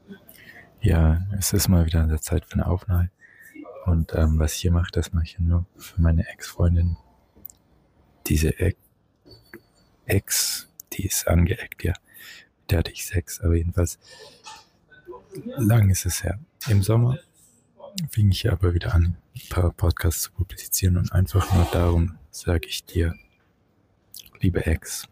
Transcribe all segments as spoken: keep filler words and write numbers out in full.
Ja, es ist mal wieder an der Zeit für eine Aufnahme. Und ähm, was ich hier mache, das mache ich ja nur für meine Ex-Freundin. Diese e- Ex, die ist angeeckt, ja. Mit der hatte ich Sex, aber jedenfalls lang ist es her. Im Sommer fing ich aber wieder an, ein paar Podcasts zu publizieren und einfach nur darum sage ich dir, liebe Ex,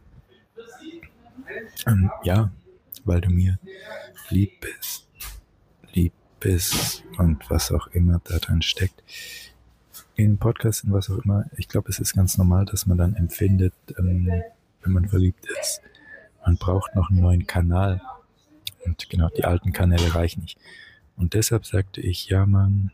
ähm, ja, weil du mir lieb bist, lieb bist und was auch immer da drin steckt. In Podcasts und was auch immer, ich glaube, es ist ganz normal, dass man dann empfindet, ähm, wenn man verliebt ist, man braucht noch einen neuen Kanal. Und genau, die alten Kanäle reichen nicht. Und deshalb sagte ich, ja, Mann,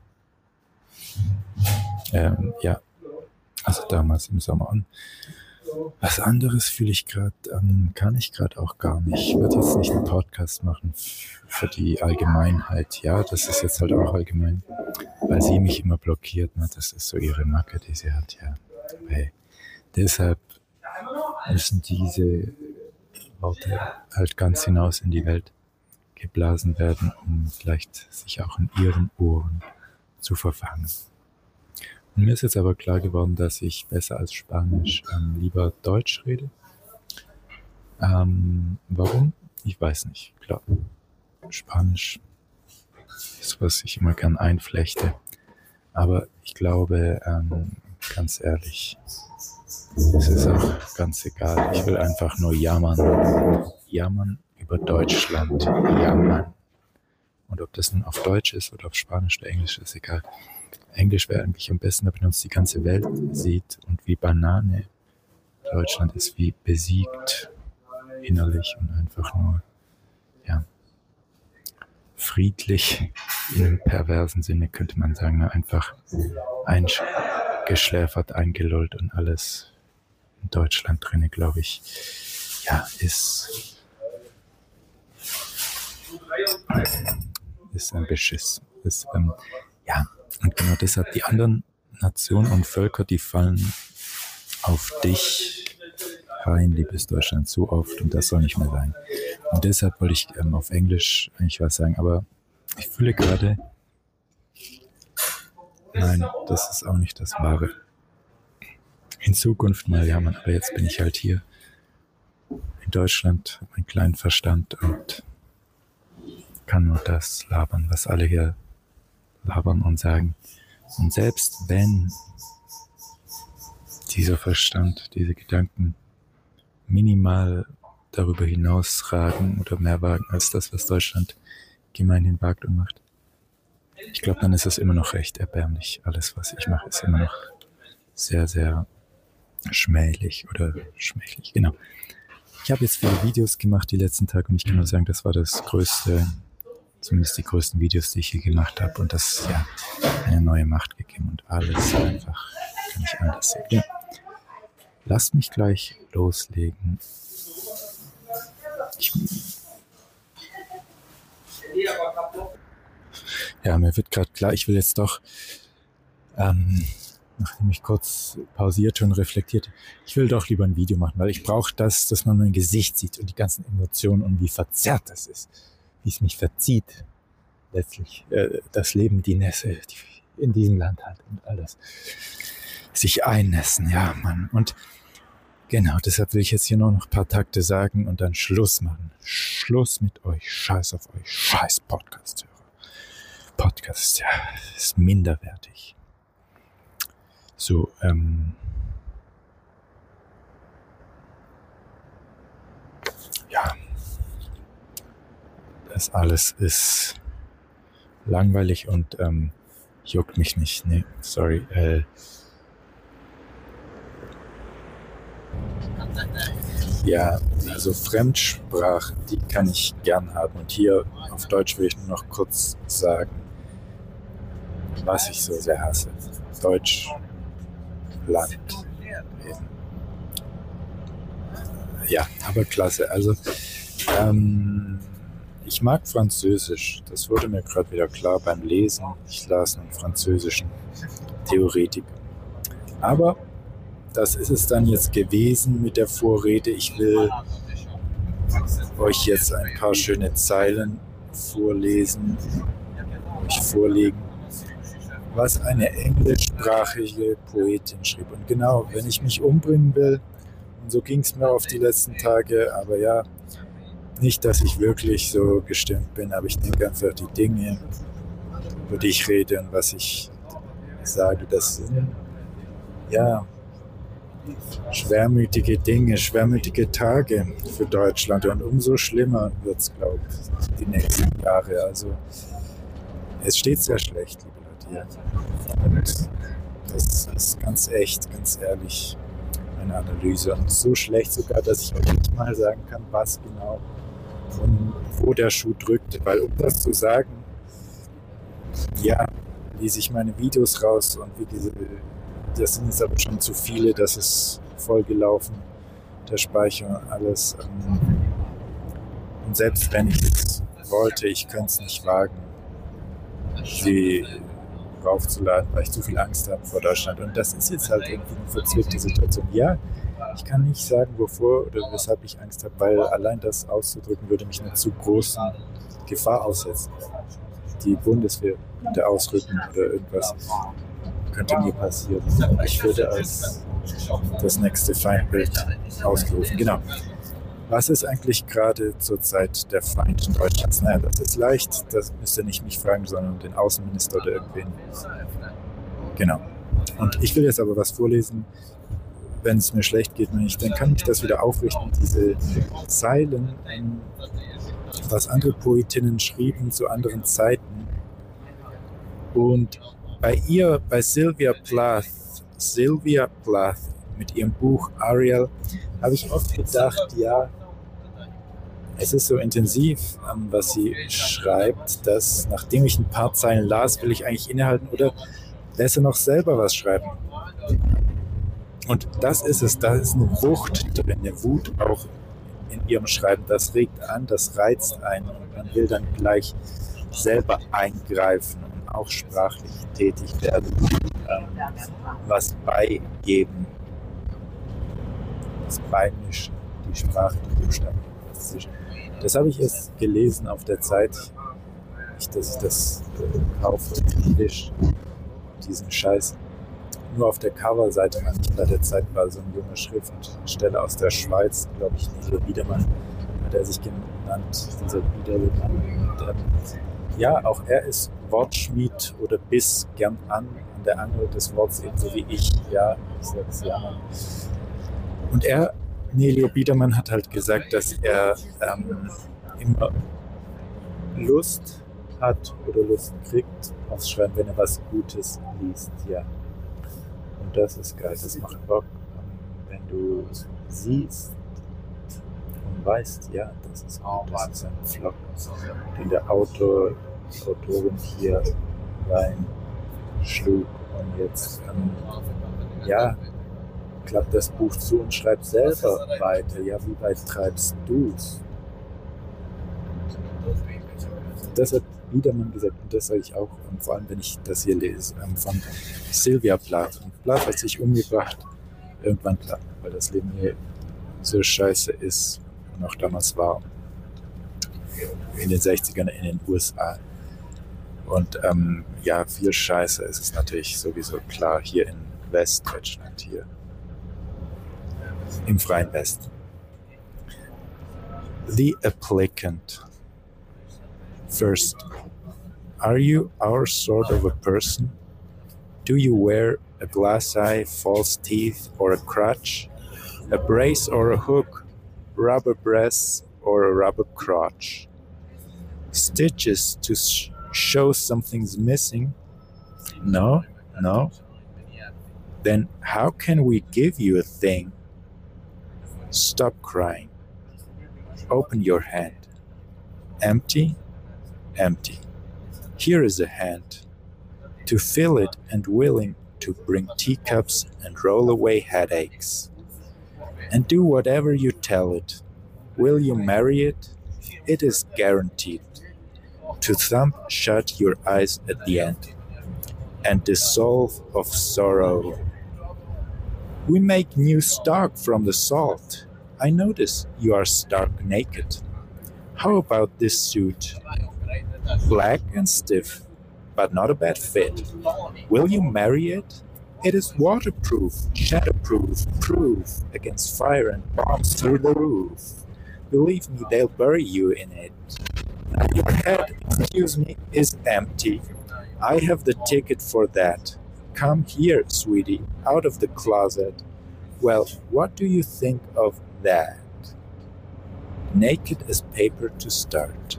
ähm, ja, also damals im Sommer. Und was anderes fühle ich gerade, ähm, kann ich gerade auch gar nicht. Ich würde jetzt nicht einen Podcast machen f- für die Allgemeinheit. Ja, das ist jetzt halt auch allgemein, weil sie mich immer blockiert. Ne? Das ist so ihre Macke, die sie hat, ja. Hey, deshalb müssen diese Worte halt ganz hinaus in die Welt geblasen werden, um vielleicht sich auch in ihren Ohren zu verfangen. Und mir ist jetzt aber klar geworden, dass ich besser als Spanisch ähm, lieber Deutsch rede. Ähm, warum? Ich weiß nicht. Klar, Spanisch ist, was ich immer gern einflechte. Aber ich glaube, ähm, ganz ehrlich, es ist auch ganz egal. Ich will einfach nur jammern. Jammern über Deutschland. Jammern. Und ob das nun auf Deutsch ist oder auf Spanisch oder Englisch, ist egal. Englisch wäre eigentlich am besten, damit uns die ganze Welt sieht und wie Banane Deutschland ist, wie besiegt innerlich und einfach nur, ja, friedlich in einem perversen Sinne, könnte man sagen, ne? Einfach eingeschläfert, eingelullt und alles in Deutschland drinne, glaube ich, ja, ist, ist ein Beschiss. Ist, ähm, ja, und genau deshalb die anderen Nationen und Völker, die fallen auf dich rein, liebes Deutschland, so oft, und das soll nicht mehr sein. Und deshalb wollte ich ähm, auf Englisch eigentlich was sagen, aber ich fühle gerade, nein, das ist auch nicht das Wahre. In Zukunft mal jammern, aber jetzt bin ich halt hier in Deutschland, habe meinen kleinen Verstand und kann nur das labern, was alle hier labern und sagen. Und selbst wenn dieser Verstand, diese Gedanken minimal darüber hinausragen oder mehr wagen als das, was Deutschland gemeinhin wagt und macht, ich glaube, dann ist es immer noch recht erbärmlich. Alles, was ich mache, ist immer noch sehr, sehr schmählich oder schmächlich. Genau. Ich habe jetzt viele Videos gemacht die letzten Tage und ich kann nur sagen, das war das größte, zumindest die größten Videos, die ich hier gemacht habe, und das ja eine neue Macht gegeben und alles einfach kann ich anders sehen. Ja. Lasst mich gleich loslegen. Ich, ja, mir wird gerade klar, ich will jetzt doch, ähm, nachdem ich kurz pausierte und reflektierte, ich will doch lieber ein Video machen, weil ich brauche das, dass man mein Gesicht sieht und die ganzen Emotionen und wie verzerrt das ist, wie es mich verzieht. Letztlich äh, das Leben, die Nässe, die in diesem Land halt und alles. Sich einnässen, ja, Mann. Und genau, deshalb will ich jetzt hier noch ein paar Takte sagen und dann Schluss machen. Schluss mit euch. Scheiß auf euch. Scheiß Podcast-Hörer. Podcast, ja, ist minderwertig. So, ähm, ja, das alles ist langweilig und ähm, juckt mich nicht. Nee, sorry. Äh, ja, also Fremdsprachen, die kann ich gern haben. Und hier auf Deutsch will ich nur noch kurz sagen, was ich so sehr hasse. Deutsch, Land. Eben. Ja, aber klasse. Also, ähm, ich mag Französisch. Das wurde mir gerade wieder klar beim Lesen. Ich las einen französischen Theoretiker. Aber das ist es dann jetzt gewesen mit der Vorrede. Ich will euch jetzt ein paar schöne Zeilen vorlesen, euch vorlegen, was eine englischsprachige Poetin schrieb. Und genau, wenn ich mich umbringen will, und so ging es mir auf die letzten Tage, aber ja, nicht, dass ich wirklich so gestimmt bin, aber ich denke einfach, die Dinge, über die ich rede und was ich sage, das sind, ja, schwermütige Dinge, schwermütige Tage für Deutschland. Und umso schlimmer wird es, glaube ich, die nächsten Jahre. Also es steht sehr schlecht, liebe Leute. Und das ist ganz echt, ganz ehrlich eine Analyse. Und so schlecht sogar, dass ich euch nicht mal sagen kann, was genau und wo der Schuh drückt. Weil um das zu sagen, ja, lese ich meine Videos raus und wie diese, das sind jetzt aber schon zu viele, das ist vollgelaufen, der Speicher und alles. Und selbst wenn ich es wollte, ich könnte es nicht wagen, sie raufzuladen, weil ich zu viel Angst habe vor Deutschland. Und das ist jetzt halt irgendwie eine verzwickte Situation. Ja, ich kann nicht sagen, wovor oder weshalb ich Angst habe, weil allein das auszudrücken würde mich einer zu großen Gefahr aussetzen. Die Bundeswehr könnte ausrücken oder irgendwas könnte mir passieren. Ich würde als das nächste Feindbild ausgerufen. Genau. Was ist eigentlich gerade zurzeit der Feind Deutschlands? Naja, das ist leicht, das müsst ihr nicht mich fragen, sondern den Außenminister oder irgendwen. Genau. Und ich will jetzt aber was vorlesen, wenn es mir schlecht geht, wenn ich, dann kann ich das wieder aufrichten, diese Zeilen, was andere Poetinnen schrieben zu anderen Zeiten. Und bei ihr, bei Sylvia Plath, Sylvia Plath mit ihrem Buch Ariel, habe ich oft gedacht, ja, es ist so intensiv, was sie schreibt, dass nachdem ich ein paar Zeilen las, will ich eigentlich innehalten oder lässt er noch selber was schreiben. Und das ist es, da ist eine Wucht drin, eine Wut auch in ihrem Schreiben. Das regt an, das reizt einen und man will dann gleich selber eingreifen und auch sprachlich tätig werden, ähm, was beigeben, was beimischen, die Sprache, die Buchstaben. Das habe ich erst gelesen auf der Zeit, nicht, dass ich das äh, kaufe, diesen Scheiß. Nur auf der Coverseite, nicht bei der Zeit, war so ein junger Schriftsteller aus der Schweiz, glaube ich, Nilo Biedermann, hat er sich genannt, dieser Biedermann. Und, ähm, ja, auch er ist Wortschmied oder biss gern an, an der Angel des Wortes, ebenso wie ich, ja, ich sag's ja mal. Und er, Nelio Biedermann, hat halt gesagt, dass er ähm, immer Lust hat oder Lust kriegt aufs Schreiben, wenn er was Gutes liest, ja. Und das ist geil, das macht Bock, wenn du siehst und weißt, ja, das ist gut, das ist ein Vlog, den der Autor, die Autorin hier reinschlug und jetzt, ähm, ja, klappt das Buch zu und schreibt selber weiter. Ja, wie weit treibst du's? Das hat Biedermann gesagt und das sage ich auch, vor allem wenn ich das hier lese, von Sylvia Plath. Und Plath hat sich umgebracht, irgendwann klar, weil das Leben hier so scheiße ist und auch damals war, in den sechzigern in den U S A. Und ähm, ja, viel scheiße ist es natürlich sowieso klar hier in Westdeutschland, hier im freien Westen. The Applicant. First, are you our sort of a person? Do you wear a glass eye, false teeth, or a crutch? A brace or a hook? Rubber breasts or a rubber crotch? Stitches to sh- show something's missing? No? No? Then how can we give you a thing? Stop crying. Open your hand. Empty? Empty. Here is a hand. To fill it and willing to bring teacups and roll away headaches. And do whatever you tell it. Will you marry it? It is guaranteed. To thump shut your eyes at the end. And dissolve of sorrow. We make new stock from the salt. I notice you are stark naked. How about this suit? Black and stiff, but not a bad fit. Will you marry it? It is waterproof, shatterproof, proof against fire and bombs through the roof. Believe me, they'll bury you in it. Now your head, excuse me, is empty. I have the ticket for that. Come here, sweetie, out of the closet. Well, what do you think of that? Naked as paper to start.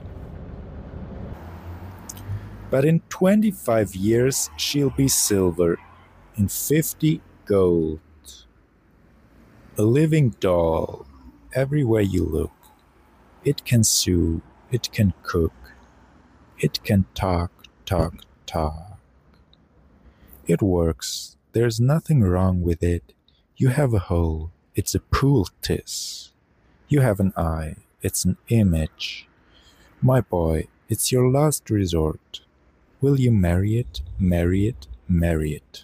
But in twenty-five years she'll be silver, in fifty gold. A living doll, everywhere you look. It can sew, it can cook, it can talk, talk, talk. It works, there's nothing wrong with it. You have a hole, it's a poultice. You have an eye, it's an image. My boy, it's your last resort. Will you marry it, marry it, marry it?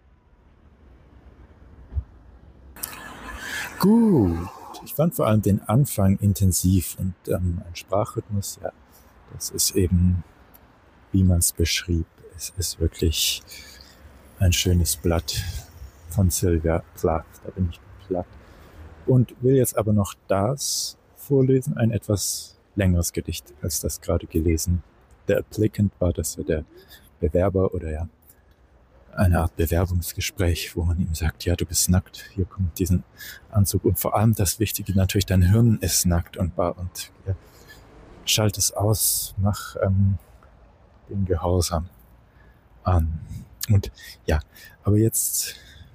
Gut. Ich fand vor allem den Anfang intensiv und ähm, ein Sprachrhythmus, ja, das ist eben, wie man es beschrieb. Es ist wirklich ein schönes Blatt von Sylvia Plath. Da bin ich platt. Und will jetzt aber noch das vorlesen, ein etwas längeres Gedicht als das gerade gelesen. Der Applicant war das ja der Bewerber oder ja eine Art Bewerbungsgespräch, wo man ihm sagt, ja, du bist nackt, hier kommt diesen Anzug und vor allem das Wichtige natürlich, dein Hirn ist nackt und bar und ja, schalt es aus, mach ähm, den Gehorsam an. Und ja, aber jetzt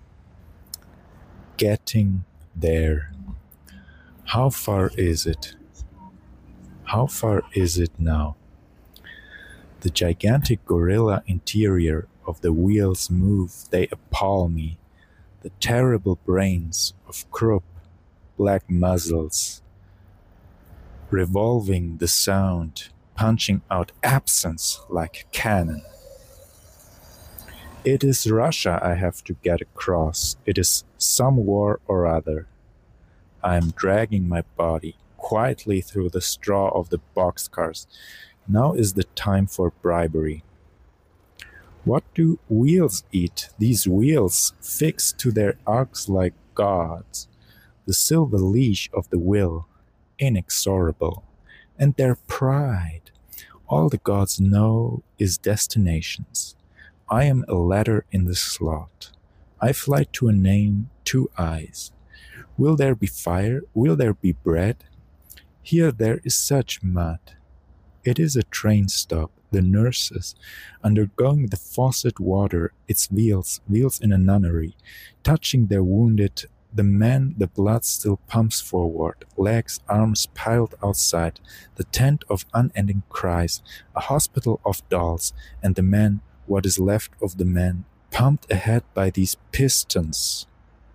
getting there. How far is it? How far is it now? The gigantic gorilla interior of the wheels move, they appall me. The terrible brains of Krupp, black muzzles, revolving the sound, punching out absence like cannon. It is Russia I have to get across. It is some war or other. I am dragging my body quietly through the straw of the boxcars. Now is the time for bribery. What do wheels eat? These wheels fixed to their arcs like gods. The silver leash of the will, inexorable. And their pride. All the gods know is destinations. I am a letter in the slot. I fly to a name, two eyes. Will there be fire? Will there be bread? Here there is such mud. It is a train stop. The nurses, undergoing the faucet water, its wheels, wheels in a nunnery, touching their wounded. The men, the blood still pumps forward, legs, arms piled outside, the tent of unending cries, a hospital of dolls, and the men, what is left of the men, pumped ahead by these pistons.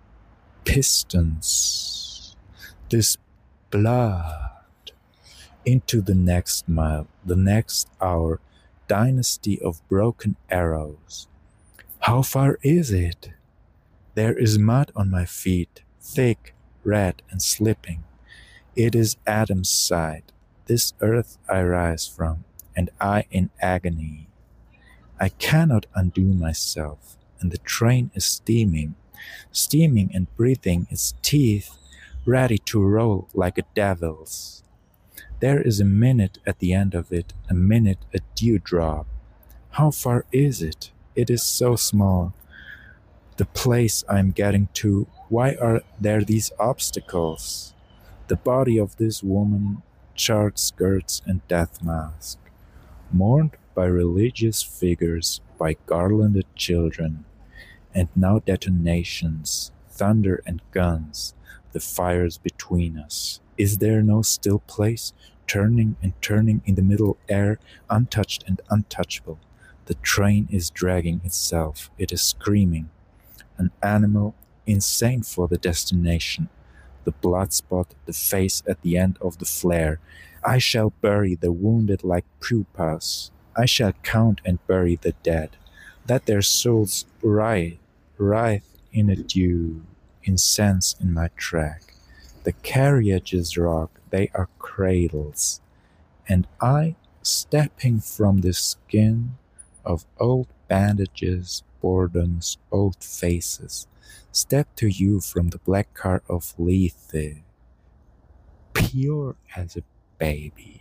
Pistons. This blood. Into the next mile, the next hour, dynasty of broken arrows. How far is it? There is mud on my feet, thick, red, and slipping. It is Adam's side, this earth I rise from, and I in agony. I cannot undo myself, and the train is steaming, steaming and breathing its teeth, ready to roll like a devil's. There is a minute at the end of it, a minute, a dewdrop. How far is it? It is so small. The place I am getting to, why are there these obstacles? The body of this woman, charred skirts and death mask, mourned by religious figures, by garlanded children, and now detonations, thunder and guns, the fires between us. Is there no still place, turning and turning in the middle air, untouched and untouchable? The train is dragging itself. It is screaming. An animal, insane for the destination. The blood spot, the face at the end of the flare. I shall bury the wounded like pupas. I shall count and bury the dead. Let their souls writhe, writhe in a dew, incense in my track. The carriages rock, they are cradles, and I stepping from the skin of old bandages, boredom's old faces, step to you from the black car of Lethe, pure as a baby.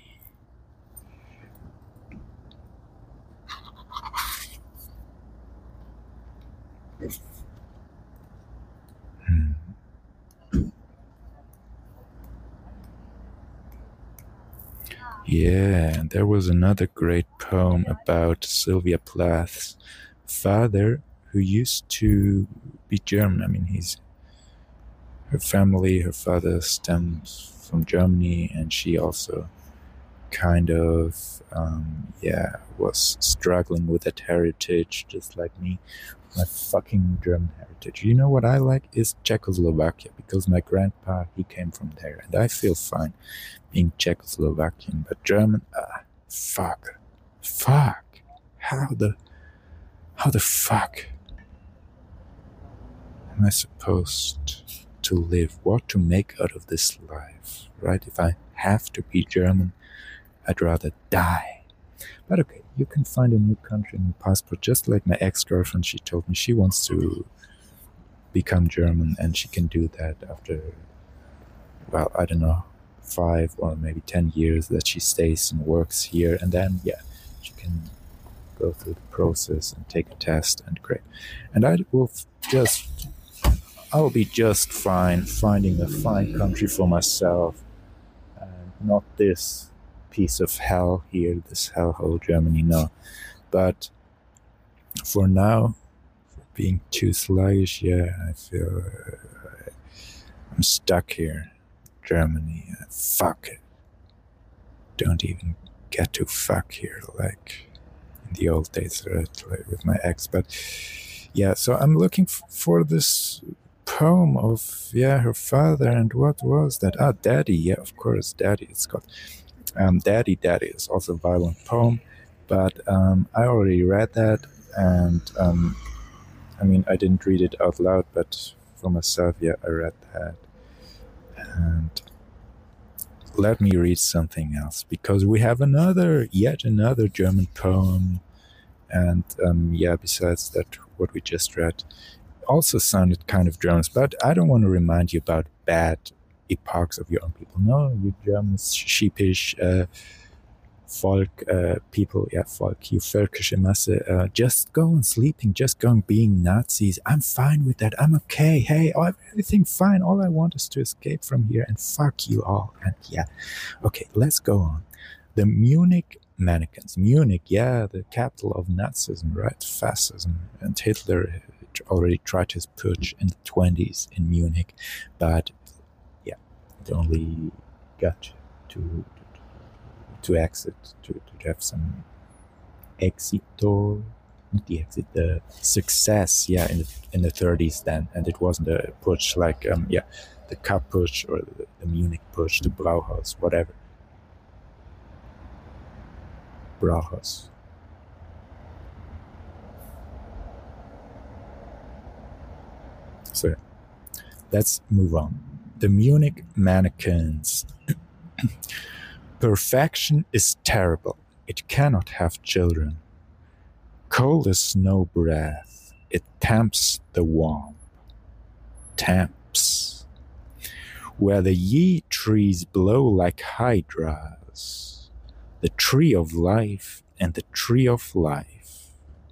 Hmm. Yeah, and there was another great poem about Sylvia Plath's father, who used to be German. I mean, he's her family, her father stems from Germany, and she also kind of, um, yeah, was struggling with that heritage, just like me. My fucking German heritage. You know what I like is Czechoslovakia, because my grandpa, he came from there, and I feel fine being Czechoslovakian, but German, ah, fuck, fuck, how the, how the fuck am I supposed to live? What to make out of this life, right? If I have to be German, I'd rather die. But okay, you can find a new country in your passport, just like my ex-girlfriend, she told me she wants to become German, and she can do that after, well, I don't know, five or maybe ten years that she stays and works here, and then, yeah, she can go through the process and take a test, and great. And I will just, I'll be just fine finding a fine country for myself, and not this piece of hell here, this hellhole Germany, no. But for now, for being too sluggish, yeah, I feel uh, I'm stuck here. Germany, uh, fuck it. Don't even get to fuck here like in the old days, right, like with my ex. But yeah, so I'm looking f- for this poem of, yeah, her father, and what was that? Ah, Daddy, yeah, of course, Daddy, it's called. Um, Daddy, Daddy is also a violent poem, but um, I already read that, and um, I mean, I didn't read it out loud, but for myself, yeah, I read that. And let me read something else, because we have another, yet another German poem, and um, yeah, besides that, what we just read also sounded kind of German, but I don't want to remind you about bad epochs of your own people. No, you Germans, sheepish uh, folk uh, people, yeah, folk, you völkische Masse, uh, just go on sleeping, just go on being Nazis. I'm fine with that. I'm okay. Hey, oh, everything fine. All I want is to escape from here and fuck you all. And yeah, okay, let's go on. The Munich mannequins. Munich, yeah, the capital of Nazism, right? Fascism. And Hitler already tried his putsch in the twenties in Munich, but yeah, it only got to to exit, to, to have some exito, not the exit, the success, yeah, in the, in the thirties then, and it wasn't a putsch like, um, yeah, the Cup putsch or the, the Munich putsch, the Brauhaus, whatever. Brauhaus. So let's move on. The Munich mannequins. Perfection is terrible. It cannot have children. Cold as snow breath. It tamps the womb. Tamps. Where the ye trees blow like hydras. The tree of life and the tree of life.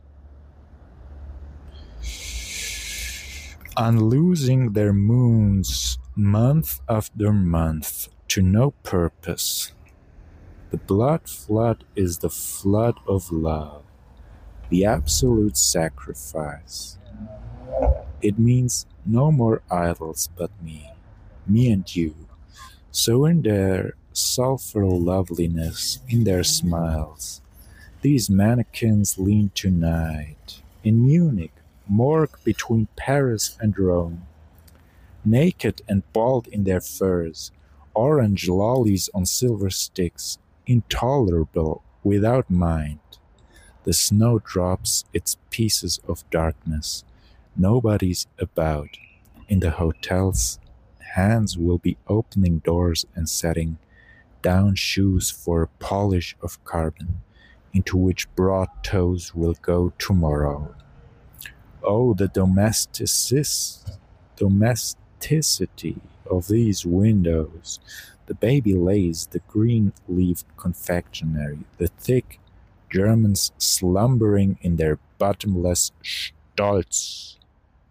Unlosing their moons month after month to no purpose. The blood flood is the flood of love, the absolute sacrifice. It means no more idols but me, me and you. So in their sulphur loveliness, in their smiles, these mannequins lean tonight. In Munich, morgue between Paris and Rome. Naked and bald in their furs, orange lollies on silver sticks, intolerable without mind. The snow drops its pieces of darkness. Nobody's about. In the hotels, hands will be opening doors and setting down shoes for a polish of carbon, into which broad toes will go tomorrow. Oh, the domesticis, domesticity of these windows. The baby lays the green-leaved confectionery, the thick Germans slumbering in their bottomless Stolz.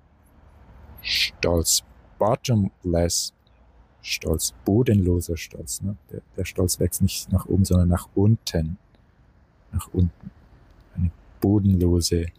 Stolz, bottomless Stolz, bodenloser Stolz. Ne? Der, der Stolz wächst nicht nach oben, sondern nach unten. Nach unten. Eine bodenlose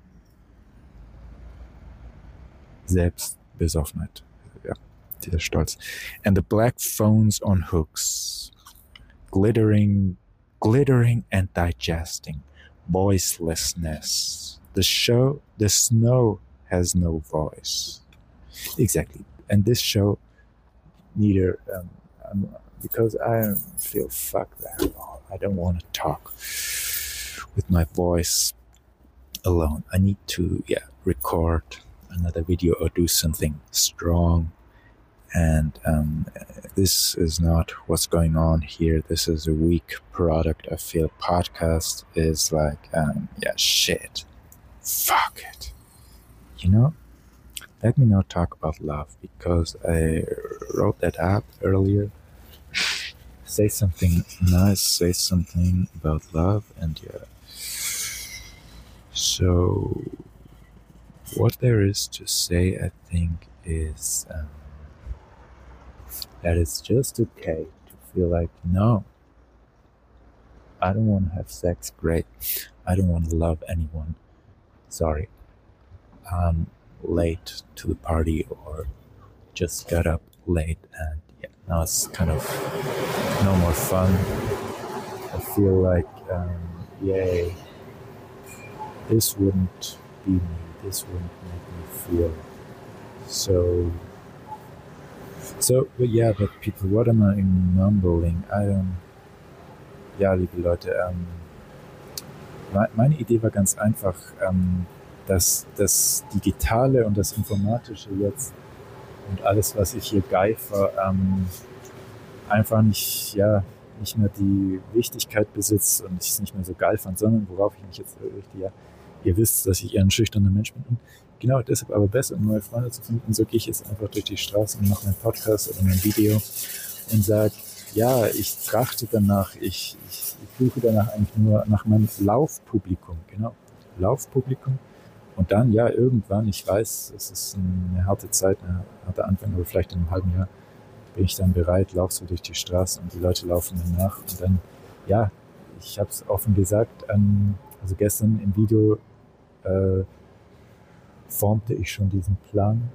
Selbstbesoffenheit. Ja, dieser Stolz. And the black phones on hooks, glittering, glittering and digesting, voicelessness. The show, the snow has no voice. Exactly. And this show, neither, um, um, because I feel fucked that I don't want to talk with my voice alone. I need to, yeah, record another video or do something strong. And um, this is not what's going on here. This is a weak product. I feel podcast is like, um, yeah, shit. Fuck it. You know? Let me not talk about love, because I wrote that up earlier. Say something nice, say something about love, and yeah. So, what there is to say, I think, is um, that it's just okay to feel like, no, I don't want to have sex, great. I don't want to love anyone, sorry. Um, late to the party, or just got up late and yeah, now it's kind of no more fun. I feel like, um, yay, this wouldn't be me, this wouldn't make me feel so, so, but yeah, but people, what am I mumbling? I don't, ja, liebe Leute, ähm, meine Idee war ganz einfach, ähm, dass das Digitale und das Informatische jetzt und alles, was ich hier geifer, ähm, einfach nicht, ja, nicht mehr die Wichtigkeit besitzt und ich es nicht mehr so geil fand, sondern worauf ich mich jetzt richtig, ja, ihr wisst, dass ich eher ein schüchterner Mensch bin und genau deshalb aber besser, um neue Freunde zu finden. Und so gehe ich jetzt einfach durch die Straße und mache meinen Podcast oder mein Video und sage, ja, ich trachte danach, ich, ich, ich suche danach eigentlich nur nach meinem Laufpublikum, genau, Laufpublikum. Und dann, ja, irgendwann, ich weiß, es ist eine harte Zeit, ein harter Anfang, aber vielleicht in einem halben Jahr bin ich dann bereit, laufst du durch die Straßen und die Leute laufen dann nach. Und dann, ja, ich habe es offen gesagt, ähm, also gestern im Video äh, formte ich schon diesen Plan,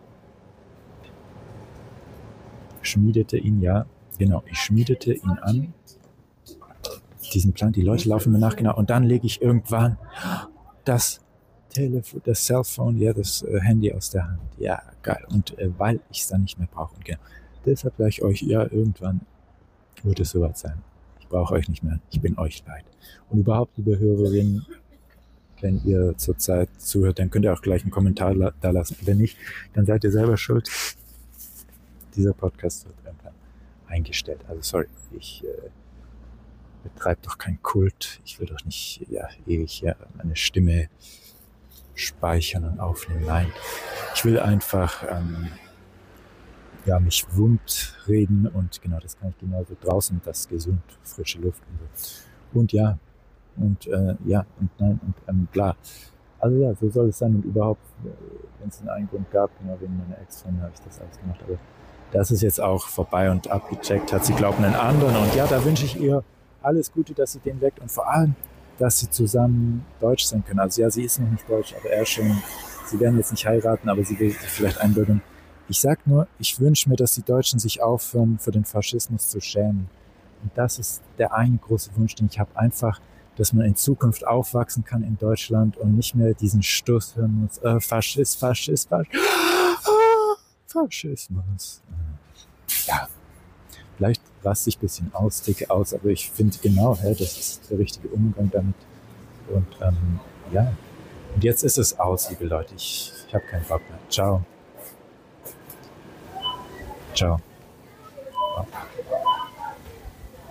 schmiedete ihn, ja, genau, ich schmiedete ihn an, diesen Plan, die Leute laufen mir nach, genau, und dann lege ich irgendwann das Telefon, das Cellphone, ja, das äh, Handy aus der Hand. Ja, geil. Und äh, weil ich es dann nicht mehr brauche. Und genau. Deshalb sage ich euch, ja, irgendwann wird es soweit sein. Ich brauche euch nicht mehr. Ich bin euch leid. Und überhaupt, liebe Hörerinnen, wenn ihr zurzeit zuhört, dann könnt ihr auch gleich einen Kommentar la- da lassen. Wenn nicht, dann seid ihr selber schuld. Dieser Podcast wird irgendwann eingestellt. Also sorry, ich äh, betreibe doch keinen Kult. Ich will doch nicht ja, ewig ja, meine Stimme speichern und aufnehmen. Nein, ich will einfach ähm, ja, mich wund reden und genau, das kann ich genauso draußen, das ist gesund, frische Luft und so. Und ja, und äh, ja, und nein, und ähm, bla. Also ja, so soll es sein und überhaupt, wenn es einen Grund gab, genau wegen meiner Ex-Freundin habe ich das alles gemacht, aber das ist jetzt auch vorbei und abgecheckt hat. Sie glaubt einen anderen und ja, da wünsche ich ihr alles Gute, dass sie den weckt und vor allem, dass sie zusammen deutsch sein können. Also ja, sie ist noch nicht deutsch, aber er schon. Sie werden jetzt nicht heiraten, aber sie will sich vielleicht einbürgern. Ich sag nur, ich wünsche mir, dass die Deutschen sich aufhören, für den Faschismus zu schämen. Und das ist der eine große Wunsch, den ich habe. Einfach, dass man in Zukunft aufwachsen kann in Deutschland und nicht mehr diesen Stuss hören muss. Äh, Faschist, Faschist, Faschist. Faschismus. Ja. Vielleicht raste ich ein bisschen aus, ticke aus, aber ich finde genau, hey, das ist der richtige Umgang damit. Und ähm, ja, und jetzt ist es aus, liebe Leute. Ich, ich habe keinen Bock mehr. Ciao. Ciao.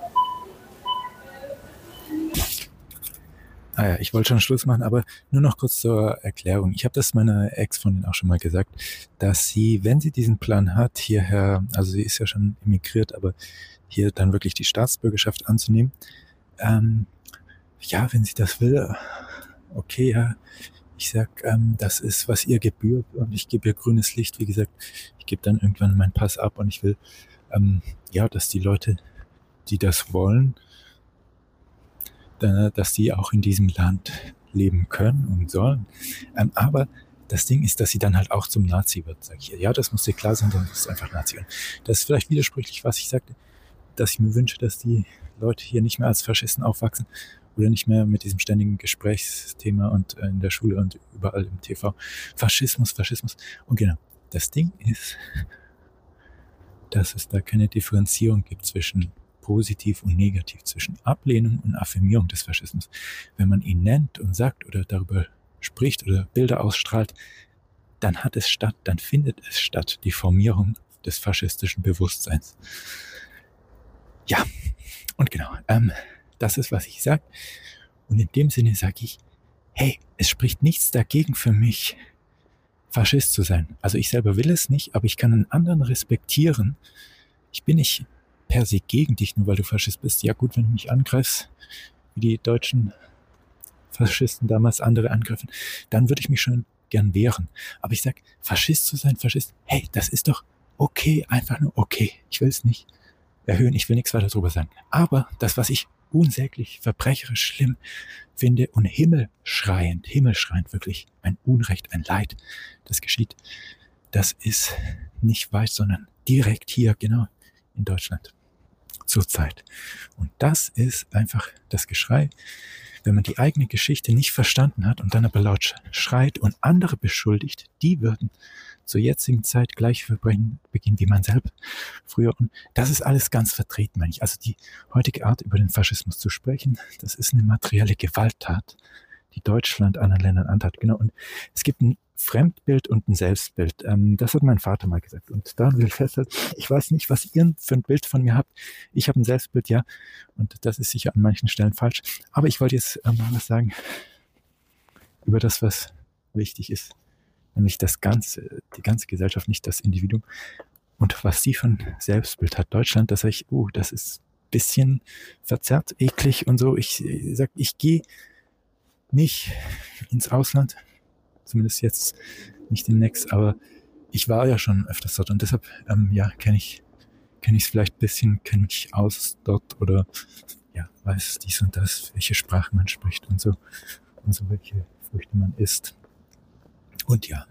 Ah ja, ich wollte schon Schluss machen, aber nur noch kurz zur Erklärung. Ich habe das meiner Ex-Freundin auch schon mal gesagt, dass sie, wenn sie diesen Plan hat, hierher, also sie ist ja schon emigriert, aber hier dann wirklich die Staatsbürgerschaft anzunehmen, ähm, ja, wenn sie das will, okay, ja, ich sag, ähm, das ist, was ihr gebührt und ich gebe ihr grünes Licht. Wie gesagt, ich gebe dann irgendwann meinen Pass ab und ich will, ähm, ja, dass die Leute, die das wollen, dass die auch in diesem Land leben können und sollen. Ähm, aber das Ding ist, dass sie dann halt auch zum Nazi wird, sage ich. Ja, das muss dir klar sein, dann ist einfach Nazi. Und das ist vielleicht widersprüchlich, was ich sagte, dass ich mir wünsche, dass die Leute hier nicht mehr als Faschisten aufwachsen oder nicht mehr mit diesem ständigen Gesprächsthema und äh, in der Schule und überall im T V. Faschismus, Faschismus. Und genau, das Ding ist, dass es da keine Differenzierung gibt zwischen positiv und negativ, zwischen Ablehnung und Affirmierung des Faschismus. Wenn man ihn nennt und sagt oder darüber spricht oder Bilder ausstrahlt, dann hat es statt, dann findet es statt, die Formierung des faschistischen Bewusstseins. Ja, und genau, ähm, das ist, was ich sage. Und in dem Sinne sage ich, hey, es spricht nichts dagegen für mich, Faschist zu sein. Also ich selber will es nicht, aber ich kann einen anderen respektieren. Ich bin nicht per se gegen dich, nur weil du Faschist bist. Ja gut, wenn du mich angreifst, wie die deutschen Faschisten damals andere angriffen, dann würde ich mich schon gern wehren. Aber ich sag, Faschist zu sein, Faschist, hey, das ist doch okay, einfach nur okay. Ich will es nicht erhöhen, ich will nichts weiter drüber sagen. Aber das, was ich unsäglich, verbrecherisch schlimm finde und himmelschreiend, himmelschreiend wirklich, ein Unrecht, ein Leid, das geschieht, das ist nicht weit, sondern direkt hier, genau in Deutschland zurzeit. Und das ist einfach das Geschrei, wenn man die eigene Geschichte nicht verstanden hat und dann aber laut schreit und andere beschuldigt, die würden zur jetzigen Zeit gleiche Verbrechen begehen wie man selbst früher. Und das ist alles ganz vertreten, meine ich. Also die heutige Art, über den Faschismus zu sprechen, das ist eine materielle Gewalttat, die Deutschland anderen Ländern antat. Genau. Und es gibt ein Fremdbild und ein Selbstbild. Ähm, das hat mein Vater mal gesagt. Und da will ich festhalten, ich weiß nicht, was ihr für ein Bild von mir habt. Ich habe ein Selbstbild, ja. Und das ist sicher an manchen Stellen falsch. Aber ich wollte jetzt ähm, mal was sagen über das, was wichtig ist. Nämlich das Ganze, die ganze Gesellschaft, nicht das Individuum. Und was sie für ein Selbstbild hat, Deutschland, da sage ich, oh, das ist ein bisschen verzerrt, eklig und so. Ich sag, ich gehe nicht ins Ausland, zumindest jetzt nicht demnächst, aber ich war ja schon öfters dort und deshalb, ähm, ja, kenne ich kenne ich es vielleicht ein bisschen, kenne mich aus dort oder ja, weiß dies und das, welche Sprache man spricht und so und so, welche Früchte man isst. Und ja,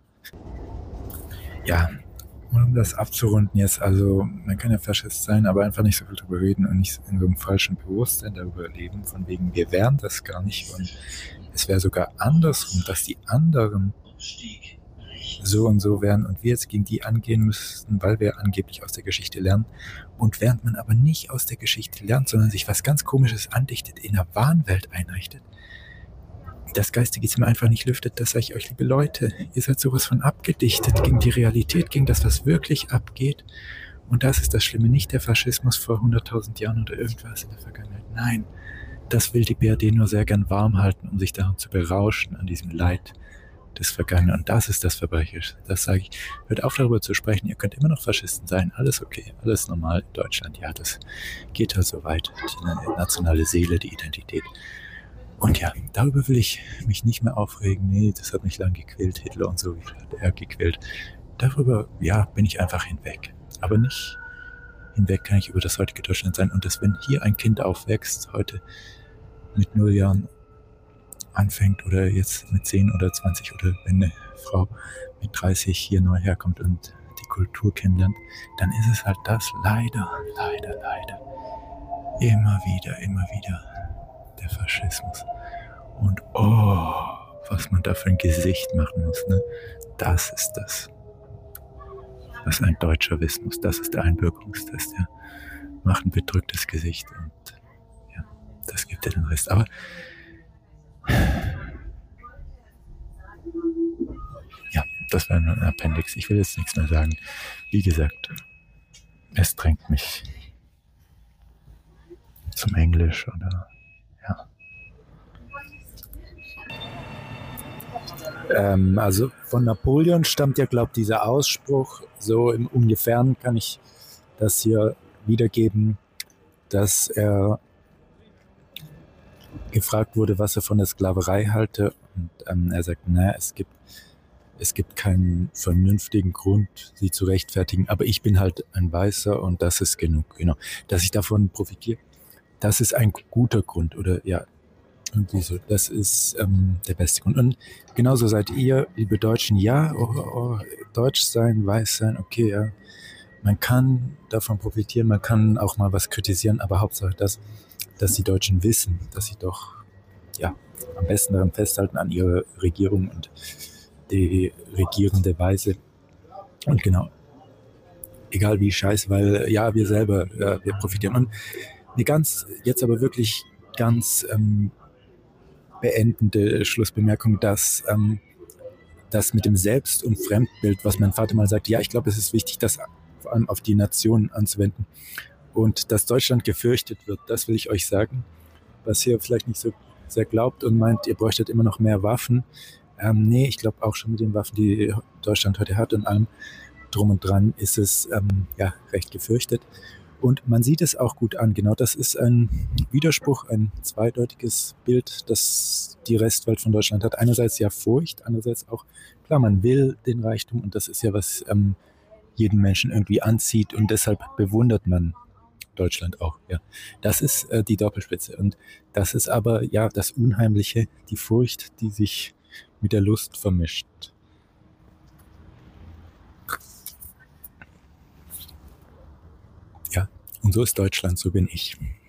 ja, um das abzurunden jetzt, also man kann ja Faschist sein, aber einfach nicht so viel drüber reden und nicht in so einem falschen Bewusstsein darüber leben, von wegen, wir wären das gar nicht und es wäre sogar andersrum, dass die anderen so und so wären und wir jetzt gegen die angehen müssten, weil wir angeblich aus der Geschichte lernen. Und während man aber nicht aus der Geschichte lernt, sondern sich was ganz Komisches andichtet, in einer Wahnwelt einrichtet, das geistige Zimmer einfach nicht lüftet, das sage ich euch, liebe Leute, ihr seid sowas von abgedichtet gegen die Realität, gegen das, was wirklich abgeht. Und das ist das Schlimme, nicht der Faschismus vor hunderttausend Jahren oder irgendwas in der Vergangenheit. Nein, das will die B R D nur sehr gern warm halten, um sich daran zu berauschen, an diesem Leid des Vergangenen. Und das ist das Verbrecherische. Das sage ich. Hört auf, darüber zu sprechen. Ihr könnt immer noch Faschisten sein. Alles okay. Alles normal in Deutschland. Ja, das geht halt so weit. Die nationale Seele, die Identität. Und ja, darüber will ich mich nicht mehr aufregen. Nee, das hat mich lang gequält. Hitler und so, wie hat er gequält. Darüber, ja, bin ich einfach hinweg. Aber nicht hinweg kann ich über das heutige Deutschland sein. Und dass, wenn hier ein Kind aufwächst, heute mit null Jahren anfängt oder jetzt mit zehn oder zwanzig oder wenn eine Frau mit dreißig hier neu herkommt und die Kultur kennenlernt, dann ist es halt das leider, leider, leider immer wieder, immer wieder der Faschismus. Und oh, was man da für ein Gesicht machen muss, ne? Das ist das, was ein Deutscher wissen muss. Das ist der Einbürgerungstest, ja. Macht ein bedrücktes Gesicht und ja, das gibt ja den Rest. Aber ja, das war nur ein Appendix. Ich will jetzt nichts mehr sagen. Wie gesagt, es drängt mich zum Englisch oder ja. Ähm, also von Napoleon stammt ja, glaube ich, dieser Ausspruch. So im Ungefähren kann ich das hier wiedergeben, dass er gefragt wurde, was er von der Sklaverei halte. Und ähm, er sagt, naja, es gibt, es gibt keinen vernünftigen Grund, sie zu rechtfertigen. Aber ich bin halt ein Weißer und das ist genug. Genau. Dass ich davon profitiere, das ist ein guter Grund. Oder ja, irgendwie so. Das ist ähm, der beste Grund. Und genauso seid ihr, liebe Deutschen, ja, oh, oh, Deutsch sein, weiß sein, okay, ja. Man kann davon profitieren, man kann auch mal was kritisieren, aber Hauptsache das, dass die Deutschen wissen, dass sie doch ja, am besten daran festhalten an ihrer Regierung und die regierende Weise. Und genau, egal wie scheiße, weil ja, wir selber, ja, wir profitieren. Und eine ganz, jetzt aber wirklich ganz ähm, beendende Schlussbemerkung, dass ähm, das mit dem Selbst- und Fremdbild, was mein Vater mal sagt, ja, ich glaube, es ist wichtig, das vor allem auf die Nation anzuwenden. Und dass Deutschland gefürchtet wird, das will ich euch sagen, was ihr vielleicht nicht so sehr glaubt und meint, ihr bräuchtet immer noch mehr Waffen. Ähm, nee, ich glaube auch schon mit den Waffen, die Deutschland heute hat und allem drum und dran, ist es ähm, ja recht gefürchtet. Und man sieht es auch gut an. Genau, das ist ein Widerspruch, ein zweideutiges Bild, das die Restwelt von Deutschland hat. Einerseits ja Furcht, andererseits auch, klar, man will den Reichtum und das ist ja, was ähm, jeden Menschen irgendwie anzieht und deshalb bewundert man Deutschland auch, ja. Das ist äh, die Doppelspitze und das ist aber ja das Unheimliche, die Furcht, die sich mit der Lust vermischt. Ja, und so ist Deutschland, so bin ich.